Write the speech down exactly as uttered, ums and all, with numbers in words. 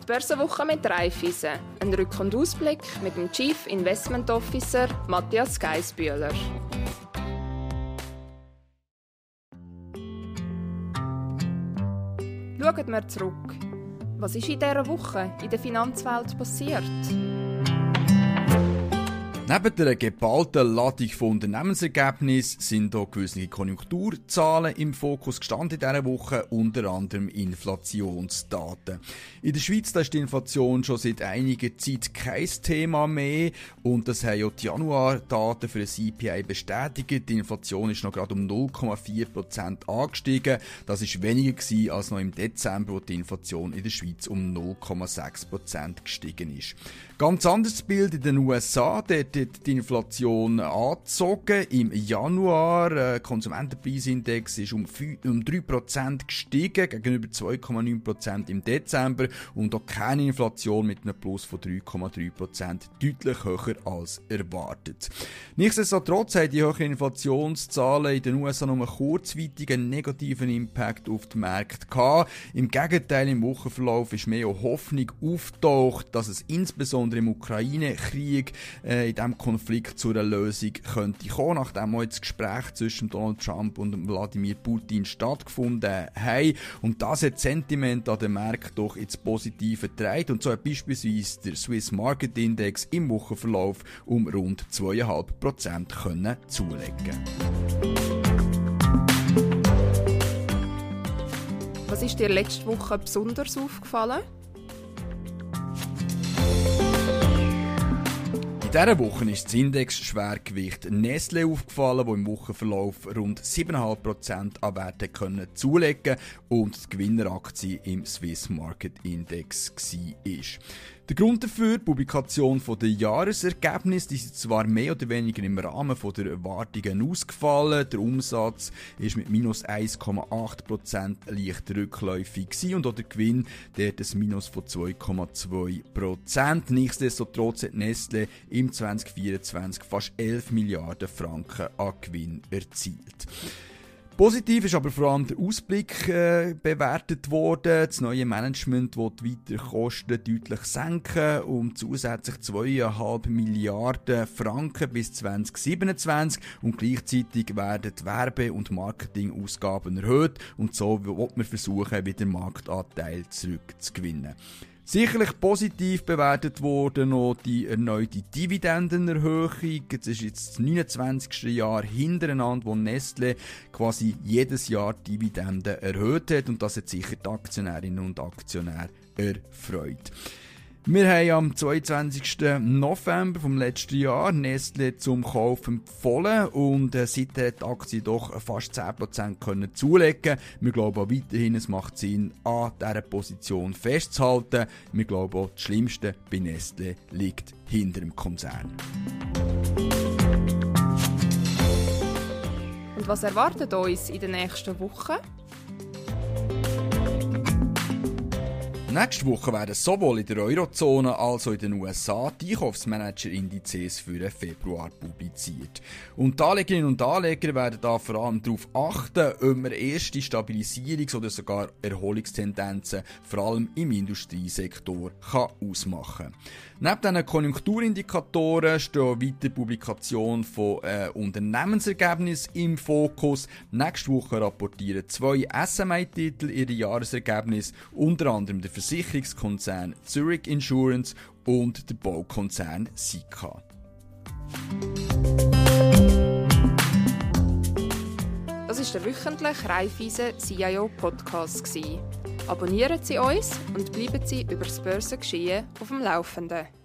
Die Börsenwoche mit Raiffeisen. Ein Rück- und Ausblick mit dem Chief Investment Officer Matthias Geissbühler. Schauen wir zurück. Was ist in dieser Woche in der Finanzwelt passiert? Neben der geballten Ladung von Unternehmensergebnissen sind auch gewisse Konjunkturzahlen im Fokus gestanden in dieser Woche, unter anderem Inflationsdaten. In der Schweiz da ist die Inflation schon seit einiger Zeit kein Thema mehr und das haben auch die Januardaten für den C P I bestätigt. Die Inflation ist noch gerade um null Komma vier Prozent angestiegen. Das ist weniger gewesen als noch im Dezember, wo die Inflation in der Schweiz um null Komma sechs Prozent gestiegen ist. Ganz anderes Bild in den U S A. Dort hat die Inflation angezogen. Im Januar der äh, Konsumentenpreisindex ist um, um drei Prozent gestiegen, gegenüber zwei Komma neun Prozent im Dezember. Und auch keine Inflation mit einem Plus von drei Komma drei Prozent, deutlich höher als erwartet. Nichtsdestotrotz haben die höheren Inflationszahlen in den U S A nur einen kurzzeitigen negativen Impact auf die Märkte gehabt. Im Gegenteil, im Wochenverlauf ist mehr Hoffnung aufgetaucht, dass es insbesondere im Ukraine-Krieg äh, in diesem Konflikt zu einer Lösung könnte kommen, nachdem auch das Gespräch zwischen Donald Trump und Wladimir Putin stattgefunden hat. Und das hat das Sentiment an den Märkten doch ins Positive gedreht. Und so hat beispielsweise der Swiss Market Index im Wochenverlauf um rund zwei Komma fünf Prozent können zulegen. Was ist dir letzte Woche besonders aufgefallen? In dieser Woche ist das Index-Schwergewicht Nestlé aufgefallen, das im Wochenverlauf rund sieben Komma fünf Prozent an Werte zulegen und die Gewinneraktie im Swiss Market Index war. Der Grund dafür, die Publikation der Jahresergebnisse, die sind zwar mehr oder weniger im Rahmen der Erwartungen ausgefallen. Der Umsatz ist mit minus eins Komma acht Prozent leicht rückläufig gewesen und auch der Gewinn der hat ein Minus von zwei Komma zwei Prozent. Nichtsdestotrotz hat Nestlé im zwanzig vierundzwanzig fast elf Milliarden Franken an Gewinn erzielt. Positiv ist aber vor allem der Ausblick äh, bewertet worden. Das neue Management will die weiteren Kosten deutlich senken um zusätzlich zwei Komma fünf Milliarden Franken bis zwanzig siebenundzwanzig und gleichzeitig werden die Werbe- und Marketingausgaben erhöht und so will man versuchen, wieder Marktanteil zurückzugewinnen. Sicherlich positiv bewertet wurde noch die erneute Dividendenerhöhung. Es ist jetzt das neunundzwanzigste Jahr hintereinander, wo Nestlé quasi jedes Jahr Dividenden erhöht hat und das hat sicher die Aktionärinnen und Aktionäre erfreut. Wir haben am zweiundzwanzigsten November vom letzten Jahr Nestlé zum Kauf empfohlen und äh, seitdem hat die Aktie doch fast zehn Prozent können zulegen. Wir glauben auch weiterhin, es macht Sinn, an dieser Position festzuhalten. Wir glauben auch, das Schlimmste bei Nestlé liegt hinter dem Konzern. Und was erwartet uns in den nächsten Wochen? Nächste Woche werden sowohl in der Eurozone als auch in den U S A die Einkaufsmanager-Indizes für den Februar publiziert. Und die Anlegerinnen und Anleger werden da vor allem darauf achten, ob man erste Stabilisierungs- oder sogar Erholungstendenzen vor allem im Industriesektor kann ausmachen kann. Neben diesen Konjunkturindikatoren stehen weiter Publikationen von äh, Unternehmensergebnissen im Fokus. Nächste Woche rapportieren zwei S M I-Titel ihre Jahresergebnisse, unter anderem der Versicherungskonzern Zurich Insurance und der Baukonzern Sika. Das war der wöchentliche Raiffeisen C I O Podcast. Abonnieren Sie uns und bleiben Sie über das Börsengeschehen auf dem Laufenden.